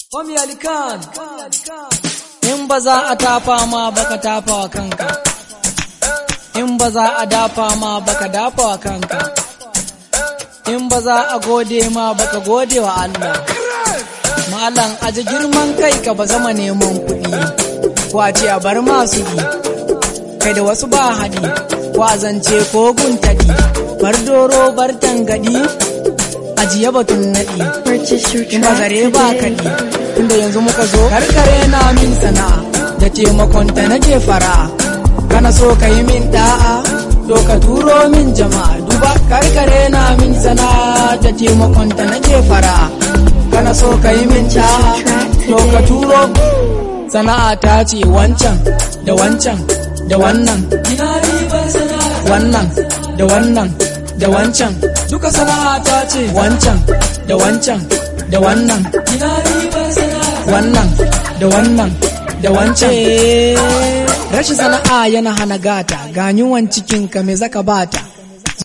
Wami alikan in ba za a tafa ma baka tafa wa kanka, in ba za a dafa ma baka dafa wa kanka, in ba za a gode ma baka gode wa Allah. Malam aji girman kai ka ba zama neman kuɗi, ko a ce a bar masu yi kai da wasu ba haɗi, ko a zance ko guntadi, bar doro bar tangadi, ajiye batun naɗi in ba zare ba kaɗi. Tunda yanzu muka zo karkare na min sana'a da taimakonta nake fara'a, kana so ka yi min da'a to ka turo min jama'a. Duba karkare na min sana'a da taimakonta nake fara'a, kana so ka yi min da'a to ka turo. Sana'a ta ce wancan da wancan da wannan, wannan da wannan da wancan, duka sana'a ta ce wancan da wancan da wannan, wannan da wannan da wancan. Rashin sana'a yana hana gata, ganyuwan cikinka me zaka bata.